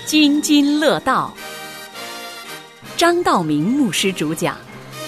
津津乐道，张道明牧师主讲。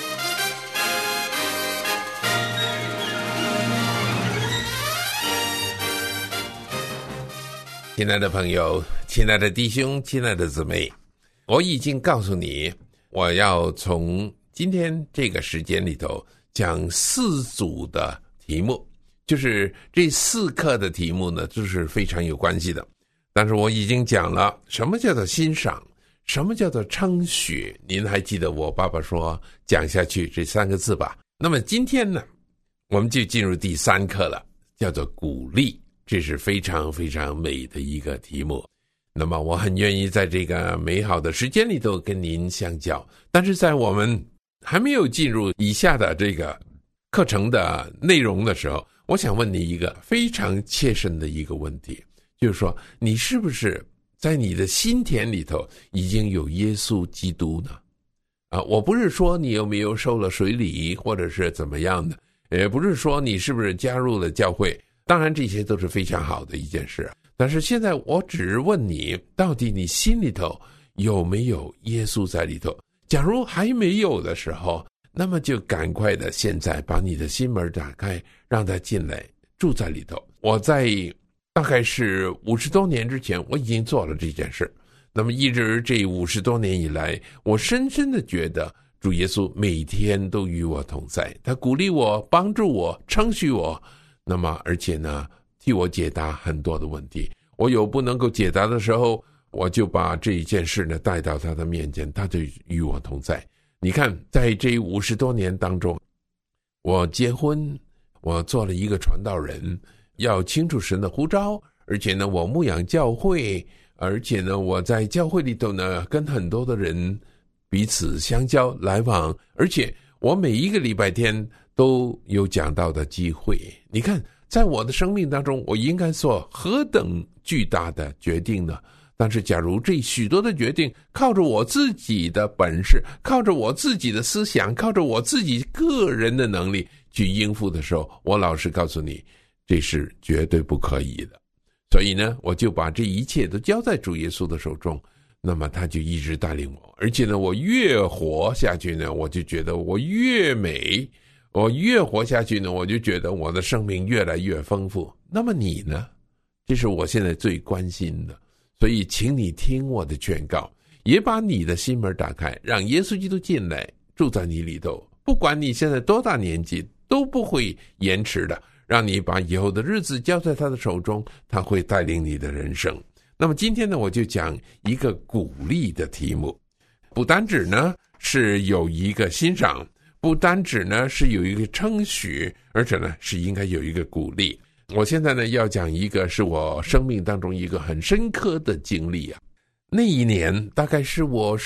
亲爱的朋友，亲爱的弟兄，亲爱的姊妹，我已经告诉你，我要从今天这个时间里头讲4组的题目，就是这4课的题目呢，就是非常有关系的。但是我已经讲了什么叫做欣赏，什么叫做称许，您还记得我爸爸说讲下去这3个字吧？那么今天呢，我们就进入第3课了，叫做鼓励。这是非常非常美的一个题目，那么我很愿意在这个美好的时间里头跟您相交。但是在我们还没有进入以下的这个课程的内容的时候，我想问你一个非常切身的一个问题，就是说你是不是在你的心田里头已经有耶稣基督呢？我不是说你有没有受了水礼或者是怎么样的，也不是说你是不是加入了教会，当然这些都是非常好的一件事，但是现在我只是问你，到底你心里头有没有耶稣在里头？假如还没有的时候，那么就赶快的现在把你的心门打开，让他进来住在里头。我在大概是50多年之前，我已经做了这件事，那么一直这50多年以来，我深深的觉得主耶稣每天都与我同在，他鼓励我，帮助我，称许我，那么而且呢替我解答很多的问题。我有不能够解答的时候，我就把这一件事呢带到他的面前，他就与我同在。你看在这50多年当中，我结婚，我做了一个传道人，要清楚神的呼召，而且呢我牧养教会，而且呢我在教会里头呢跟很多的人彼此相交来往，而且我每一个礼拜天都有讲道的机会。你看在我的生命当中，我应该做何等巨大的决定呢？但是假如这许多的决定靠着我自己的本事，靠着我自己的思想，靠着我自己个人的能力去应付的时候，我老实告诉你，这是绝对不可以的。所以呢，我就把这一切都交在主耶稣的手中，那么他就一直带领我。而且呢，我越活下去呢，我就觉得我越美，我越活下去呢，我就觉得我的生命越来越丰富。那么你呢？这是我现在最关心的。所以请你听我的劝告，也把你的心门打开，让耶稣基督进来住在你里头。不管你现在多大年纪，都不会延迟的，让你把以后的日子交在他的手中，他会带领你的人生。那么今天呢，我就讲一个鼓励的题目，不单指呢是有一个欣赏，不单指呢是有一个称许，而且呢是应该有一个鼓励。我现在呢要讲一个是我生命当中一个很深刻的经历啊。那一年大概是我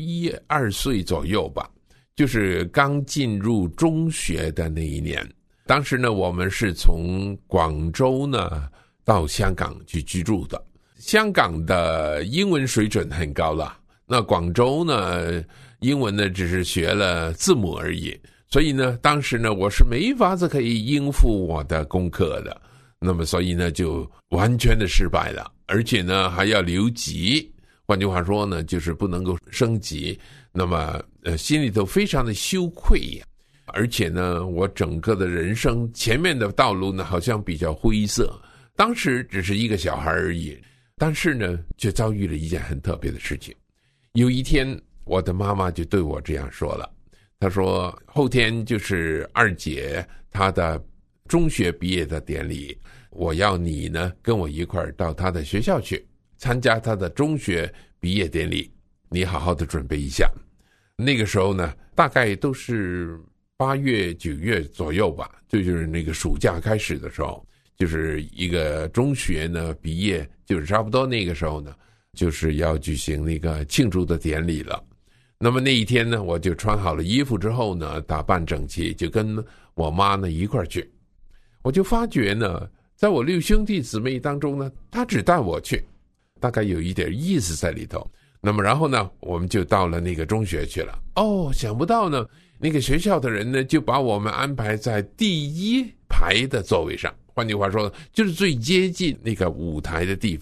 11、12岁左右吧，就是刚进入中学的那一年。当时呢我们是从广州呢到香港去居住的。香港的英文水准很高了，那广州呢英文呢只是学了字母而已，所以呢当时呢我是没法子可以应付我的功课的，那么所以呢就完全的失败了，而且呢还要留级，换句话说呢就是不能够升级，那么心里头非常的羞愧呀，而且呢我整个的人生前面的道路呢好像比较灰色，当时只是一个小孩而已，但是呢却遭遇了一件很特别的事情。有一天我的妈妈就对我这样说了，她说后天就是2姐她的中学毕业的典礼，我要你呢跟我一块儿到她的学校去参加她的中学毕业典礼，你好好的准备一下。那个时候呢大概都是8月9月左右吧，就是那个暑假开始的时候，就是一个中学呢毕业，就是差不多那个时候呢就是要举行那个庆祝的典礼了。那么那一天呢我就穿好了衣服之后呢打扮整齐，就跟我妈呢一块儿去。我就发觉呢在我6兄弟姊妹当中呢，他只带我去，大概有一点意思在里头。那么然后呢我们就到了那个中学去了。想不到呢那个学校的人呢就把我们安排在第1排的座位上，换句话说就是最接近那个舞台的地方，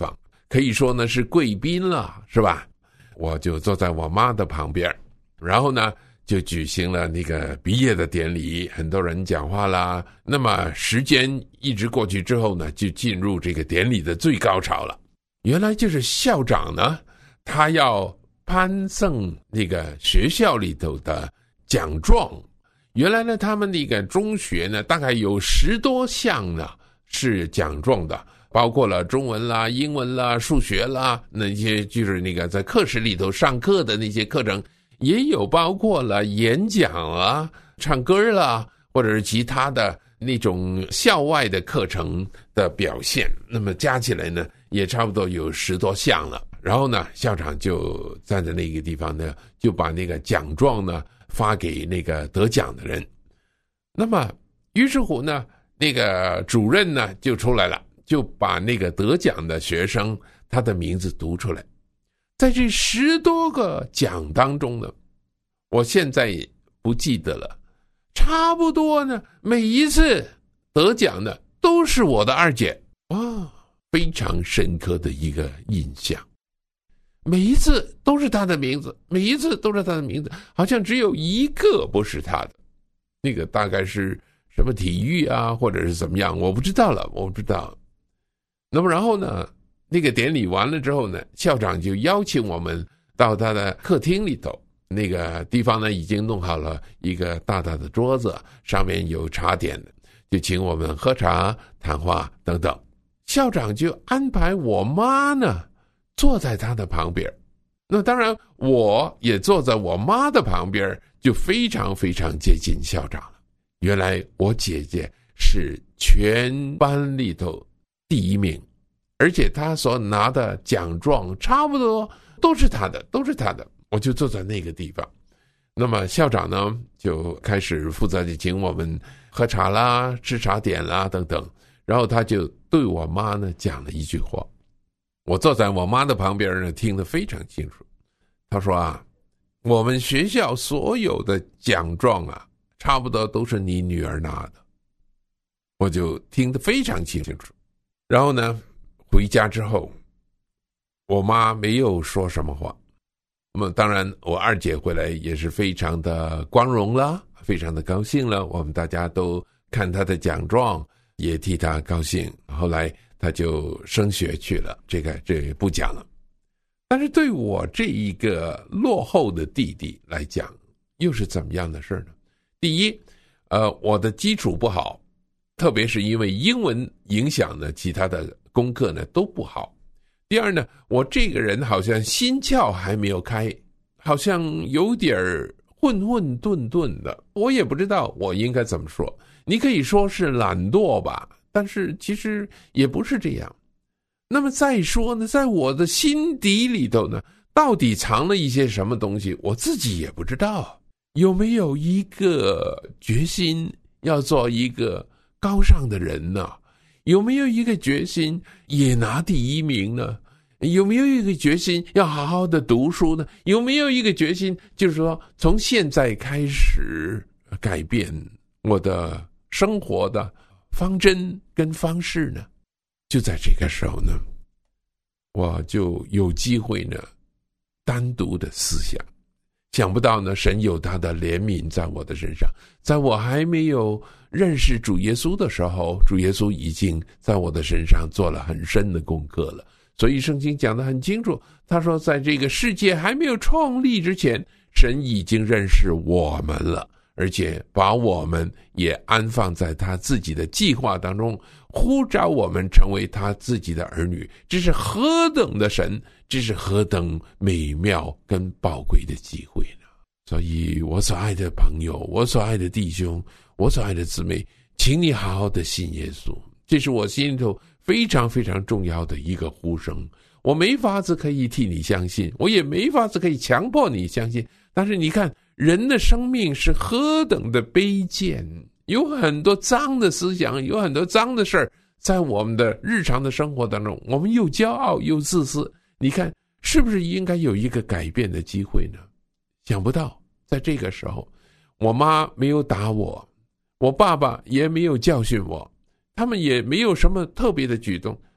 可以说呢是贵宾了，是吧？我就坐在我妈的旁边，然后呢就举行了那个毕业的典礼，很多人讲话啦。那么时间一直过去之后呢，就进入这个典礼的最高潮了。原来就是校长呢，他要颁赠那个学校里头的奖状。原来呢，他们那个中学呢，大概有10多项呢是奖状的，包括了中文啦、英文啦、数学啦，那些就是那个在课室里头上课的那些课程，也有包括了演讲啦、唱歌啦，或者是其他的那种校外的课程的表现。那么加起来呢，也差不多有10多项了。然后呢，校长就站在那个地方呢，就把那个奖状呢发给那个得奖的人。那么于是乎呢，那个主任呢就出来了，就把那个得奖的学生他的名字读出来。在这10多个奖当中呢，我现在不记得了，差不多呢每一次得奖的都是我的二姐啊，非常深刻的一个印象。每一次都是他的名字，每一次都是他的名字，好像只有一个不是他的。那个大概是什么体育啊，或者是怎么样，我不知道了，我不知道。那么然后呢，那个典礼完了之后呢，校长就邀请我们到他的客厅里头，那个地方呢已经弄好了一个大大的桌子，上面有茶点，就请我们喝茶、谈话等等。校长就安排我妈呢坐在他的旁边，那当然我也坐在我妈的旁边，就非常非常接近校长了。原来我姐姐是全班里头第1名，而且她所拿的奖状差不多都是她的。我就坐在那个地方。那么校长呢就开始负责请我们喝茶啦、吃茶点啦等等，然后他就对我妈呢讲了一句话。我坐在我妈的旁边呢，听得非常清楚。他说啊，我们学校所有的奖状啊，差不多都是你女儿拿的。我就听得非常清楚。然后呢，回家之后，我妈没有说什么话。那么当然，我二姐回来也是非常的光荣啦，非常的高兴了。我们大家都看她的奖状，也替她高兴。后来他就升学去了，这不讲了。但是对我这一个落后的弟弟来讲，又是怎么样的事呢？第一，我的基础不好，特别是因为英文影响呢，其他的功课呢都不好。第二呢，我这个人好像心窍还没有开，好像有点混混沌沌的，我也不知道我应该怎么说。你可以说是懒惰吧，但是其实也不是这样。那么再说呢，在我的心底里头呢，到底藏了一些什么东西，我自己也不知道。有没有一个决心要做一个高尚的人呢？有没有一个决心也拿第1名呢？有没有一个决心要好好的读书呢？有没有一个决心就是说从现在开始改变我的生活的方针跟方式呢？就在这个时候呢，我就有机会呢单独的思想。想不到呢，神有他的怜悯在我的身上。在我还没有认识主耶稣的时候，主耶稣已经在我的身上做了很深的功课了。所以圣经讲得很清楚，他说在这个世界还没有创立之前，神已经认识我们了，而且把我们也安放在他自己的计划当中，呼召我们成为他自己的儿女。这是何等的神，这是何等美妙跟宝贵的机会呢？所以我所爱的朋友，我所爱的弟兄，我所爱的姊妹，请你好好的信耶稣。这是我心里头非常非常重要的一个呼声。我没法子可以替你相信，我也没法子可以强迫你相信。但是你看，人的生命是何等的卑贱，有很多脏的思想，有很多脏的事儿，在我们的日常的生活当中，我们又骄傲又自私。你看，是不是应该有一个改变的机会呢？想不到，在这个时候，我妈没有打我，我爸爸也没有教训我，他们也没有什么特别的举动，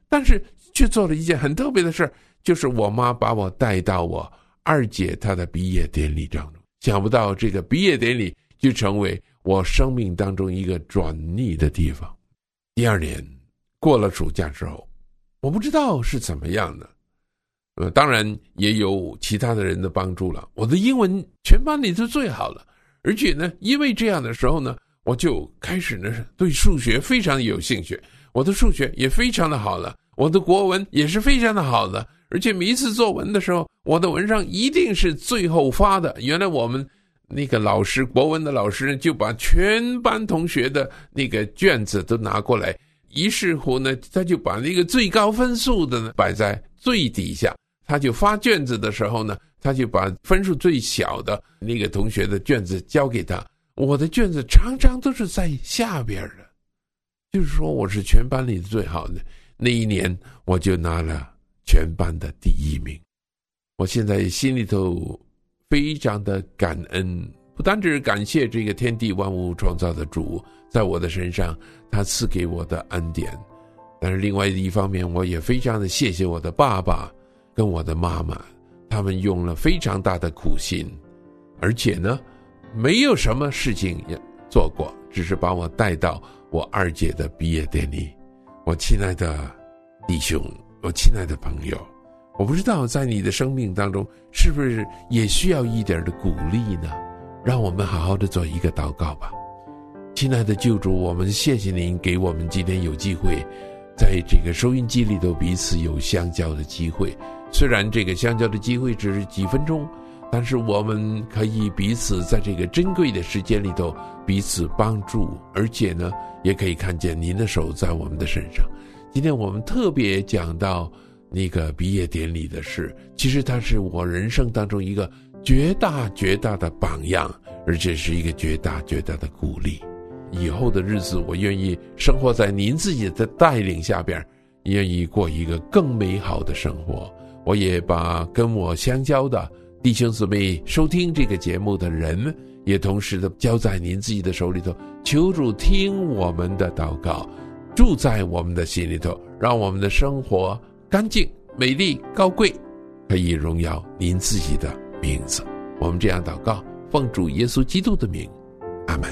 但是却做了一件很特别的事，就是我妈把我带到我二姐她的毕业典礼当中。想不到这个毕业典礼就成为我生命当中一个转捩的地方。第二年过了暑假之后，我不知道是怎么样的，当然也有其他的人的帮助了。我的英文全班里是最好了，而且呢，因为这样的时候呢，我就开始呢对数学非常有兴趣，我的数学也非常的好了，我的国文也是非常的好了，而且每一次作文的时候，我的文章一定是最后发的。原来我们那个老师，国文的老师呢，就把全班同学的那个卷子都拿过来，于是乎呢，他就把那个最高分数的呢摆在最底下，他就发卷子的时候呢，他就把分数最小的那个同学的卷子交给他。我的卷子常常都是在下边的，就是说我是全班里最好的。那一年我就拿了全班的第1名。我现在心里头非常的感恩，不单只是感谢这个天地万物创造的主在我的身上他赐给我的恩典，但是另外一方面，我也非常的谢谢我的爸爸跟我的妈妈，他们用了非常大的苦心，而且呢没有什么事情也做过，只是把我带到我二姐的毕业典礼。我亲爱的弟兄，我亲爱的朋友，我不知道在你的生命当中是不是也需要一点的鼓励呢？让我们好好的做一个祷告吧。亲爱的救主，我们谢谢您给我们今天有机会在这个收音机里头彼此有相交的机会，虽然这个相交的机会只是几分钟，但是我们可以彼此在这个珍贵的时间里头彼此帮助，而且呢也可以看见您的手在我们的身上。今天我们特别讲到那个毕业典礼的事，其实它是我人生当中一个绝大的榜样，而且是一个绝大的鼓励。以后的日子我愿意生活在您自己的带领下边，愿意过一个更美好的生活。我也把跟我相交的弟兄姊妹收听这个节目的人也同时的交在您自己的手里头，求主听我们的祷告，住在我们的心里头，让我们的生活干净美丽高贵，可以荣耀您自己的名字。我们这样祷告，奉主耶稣基督的名，阿们。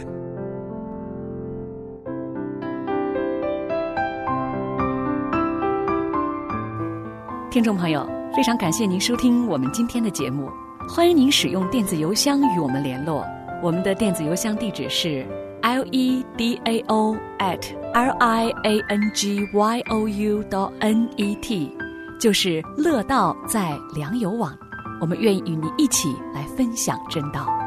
听众朋友，非常感谢您收听我们今天的节目，欢迎您使用电子邮箱与我们联络。我们的电子邮箱地址是 ledao@liangyou.net， 就是乐道在良友网。我们愿意与你一起来分享真道。